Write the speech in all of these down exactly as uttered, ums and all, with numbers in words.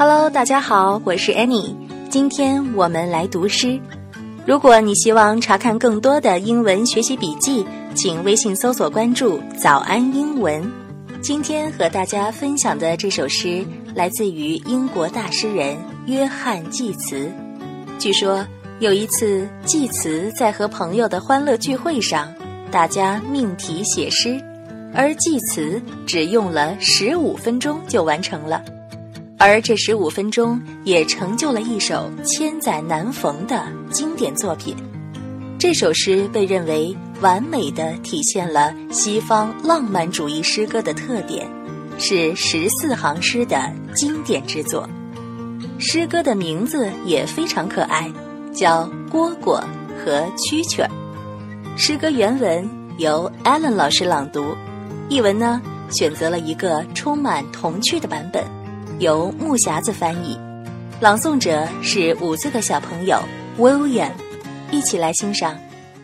Hello， 大家好，我是 Annie， 今天我们来读诗。如果你希望查看更多的英文学习笔记，请微信搜索关注早安英文。今天和大家分享的这首诗来自于英国大诗人约翰济慈。据说有一次济慈在和朋友的欢乐聚会上，大家命题写诗，而济慈只用了十五分钟就完成了，而这十五分钟也成就了一首千载难逢的经典作品。这首诗被认为完美地体现了西方浪漫主义诗歌的特点，是十四行诗的经典之作。诗歌的名字也非常可爱，叫蝈蝈和蛐蛐儿。诗歌原文由 Alan 老师朗读，译文呢选择了一个充满童趣的版本，由木匣子翻译，朗诵者是五岁的小朋友 William， 一起来欣赏。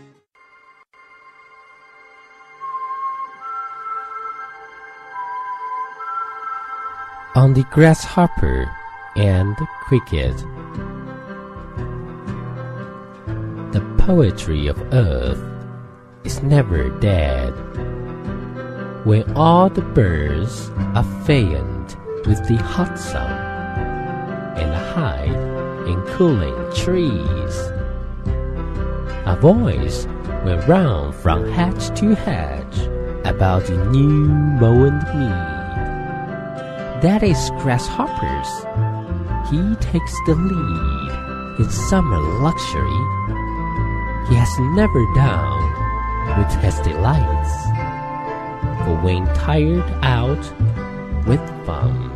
On the grasshopper and the cricket. The poetry of earth is never dead. When all the birds are faint with the hot sun and hide in cooling trees, a voice will run from hedge to hedge about the new mown mead. That is Grasshopper's. He takes the lead in summer luxury. He has never done with his delights, for when tired out with fun,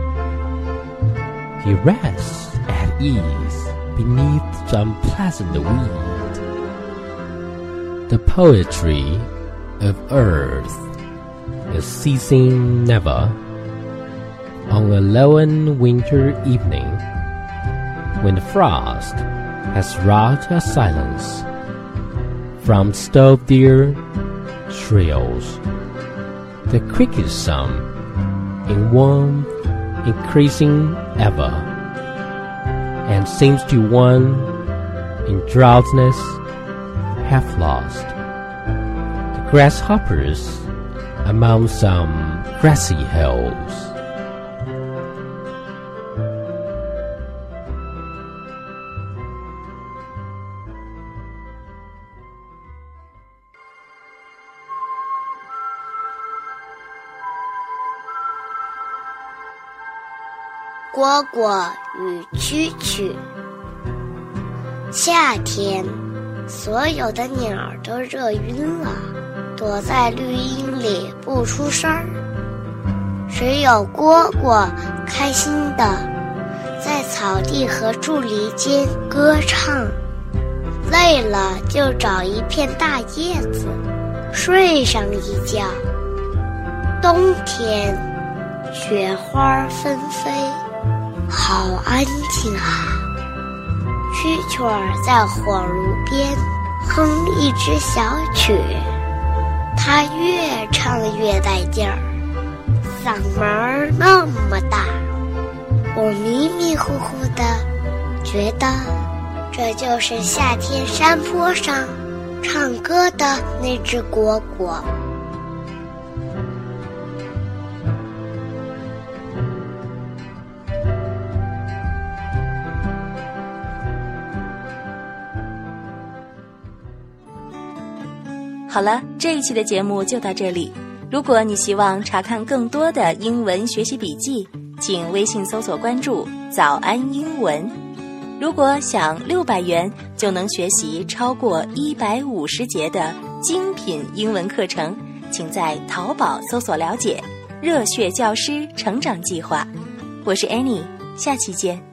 he rests at ease beneath some pleasant weed. The poetry of earth is ceasing never. On a lone winter evening, when the frost has wrought a silence, from stove deer shrills the cricket song in warmth increasing ever, and seems to one in drowsiness half lost. The grasshoppers among some grassy hills. 蝈蝈与蛐蛐。夏天，所有的鸟都热晕了，躲在绿荫里不出声儿。只有蝈蝈开心地在草地和树篱间歌唱，累了就找一片大叶子睡上一觉。冬天，雪花纷飞，好安静啊！蛐蛐儿在火炉边哼一支小曲，它越唱越带劲儿，嗓门儿那么大，我迷迷糊糊的觉得这就是夏天山坡上唱歌的那只蝈蝈。 好了，这一期的节目就到这里。如果你希望查看更多的英文学习笔记，请微信搜索关注早安英文。如果想六百元就能学习超过一百五十节的精品英文课程，请在淘宝搜索了解热血教师成长计划。我是 Annie， 下期见。